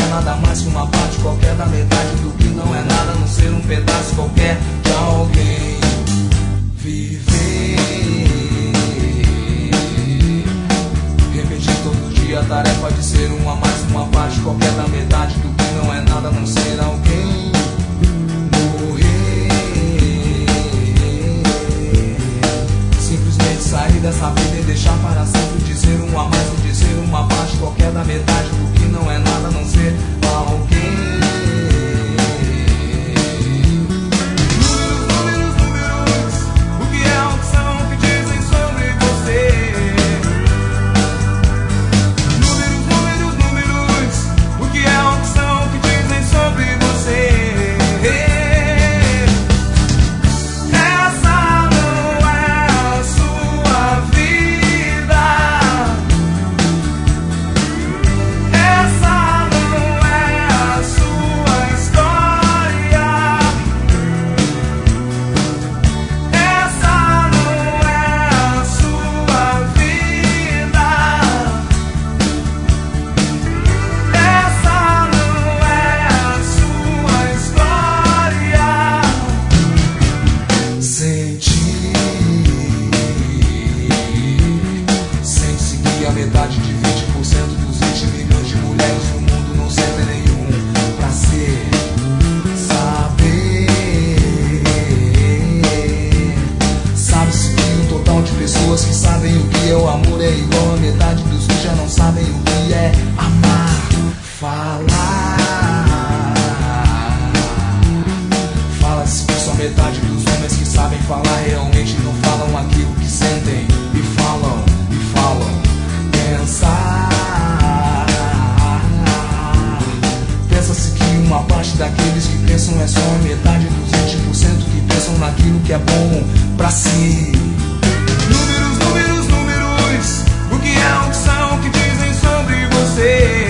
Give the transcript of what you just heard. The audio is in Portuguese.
é nada mais que uma parte qualquer da metade do que não é nada, a não ser um pedaço qualquer de alguém. Viver, repetir todo dia a tarefa de ser um a mais, uma parte qualquer da metade do que não é nada, a não ser alguém. Morrer, simplesmente sair dessa vida e deixar para sempre de ser um a mais, ou de ser uma parte qualquer da metade do que não é nada, a não ser alguém. Metade de 20% dos 20 milhões de mulheres no mundo não sentem nenhum prazer. Sabe-se que um total de pessoas que sabem o que é o amor é igual a metade dos que já não sabem o que é amar. Fala-se que só metade dos homens que sabem falar realmente não falam aquilo que sentem e falam. Pensa-se que uma parte daqueles que pensam é só a metade dos 20% que pensam naquilo que é bom pra si. Números, o que é o que são que dizem sobre você?